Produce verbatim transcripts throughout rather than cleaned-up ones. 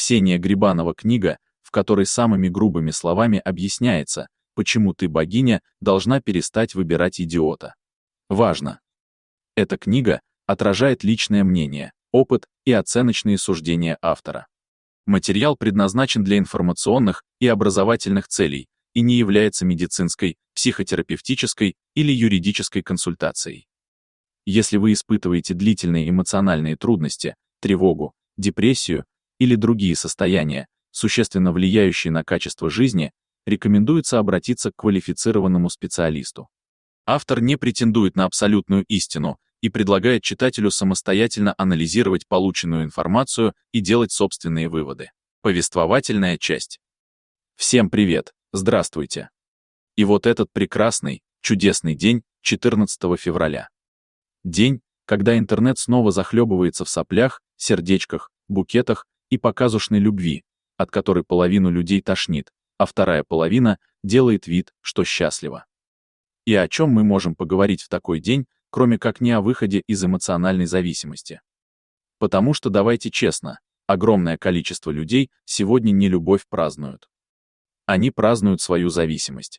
Ксения Грибанова книга, в которой самыми грубыми словами объясняется, почему ты, богиня, должна перестать выбирать идиота. Важно. Эта книга отражает личное мнение, опыт и оценочные суждения автора. Материал предназначен для информационных и образовательных целей и не является медицинской, психотерапевтической или юридической консультацией. Если вы испытываете длительные эмоциональные трудности, тревогу, депрессию или другие состояния, существенно влияющие на качество жизни, рекомендуется обратиться к квалифицированному специалисту. Автор не претендует на абсолютную истину и предлагает читателю самостоятельно анализировать полученную информацию и делать собственные выводы. Повествовательная часть. Всем привет, здравствуйте. И вот этот прекрасный, чудесный день, четырнадцатого февраля. День, когда интернет снова захлебывается в соплях, сердечках, букетах и показушной любви, от которой половину людей тошнит, а вторая половина делает вид, что счастлива. И о чем мы можем поговорить в такой день, кроме как не о выходе из эмоциональной зависимости? Потому что, давайте честно, огромное количество людей сегодня не любовь празднуют. Они празднуют свою зависимость,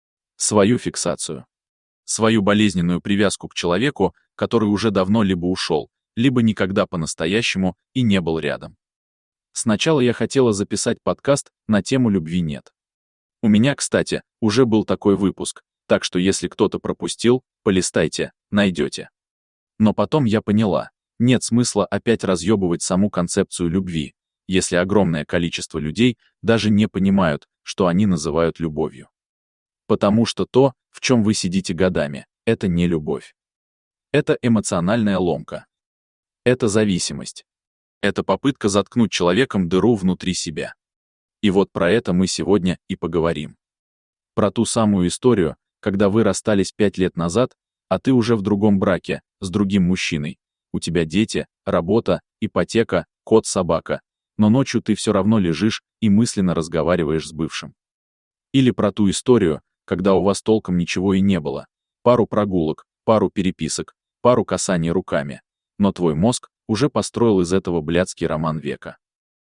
свою фиксацию, свою болезненную привязку к человеку, который уже давно либо ушел, либо никогда по-настоящему и не был рядом. Сначала я хотела записать подкаст на тему «Любви нет». У меня, кстати, уже был такой выпуск, так что если кто-то пропустил, полистайте, найдете. Но потом я поняла, нет смысла опять разъебывать саму концепцию любви, если огромное количество людей даже не понимают, что они называют любовью. Потому что то, в чем вы сидите годами, это не любовь. Это эмоциональная ломка. Это зависимость. Это попытка заткнуть человеком дыру внутри себя. И вот про это мы сегодня и поговорим. Про ту самую историю, когда вы расстались пять лет назад, а ты уже в другом браке, с другим мужчиной. У тебя дети, работа, ипотека, кот, собака. Но ночью ты все равно лежишь и мысленно разговариваешь с бывшим. Или про ту историю, когда у вас толком ничего и не было. Пару прогулок, пару переписок, пару касаний руками. Но твой мозг уже построил из этого блядский роман века.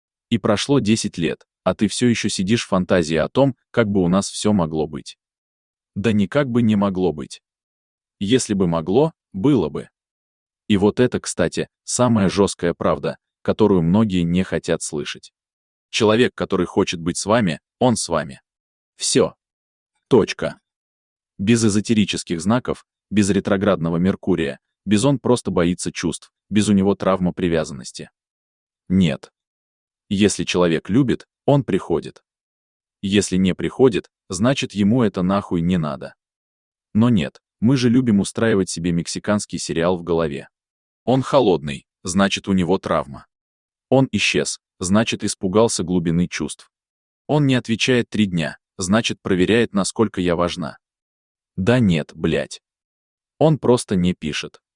И прошло десять лет, а ты все еще сидишь в фантазии о том, как бы у нас все могло быть. Да никак бы не могло быть. Если бы могло, было бы. И вот это, кстати, самая жесткая правда, которую многие не хотят слышать. Человек, который хочет быть с вами, он с вами. Все. Точка. Без эзотерических знаков, без ретроградного Меркурия, без он просто боится чувств, без у него травма привязанности. Нет. Если человек любит, он приходит. Если не приходит, значит ему это нахуй не надо. Но нет, мы же любим устраивать себе мексиканский сериал в голове. Он холодный, значит у него травма. Он исчез, значит испугался глубины чувств. Он не отвечает три дня, значит проверяет, насколько я важна. Да нет, блять. Он просто не пишет.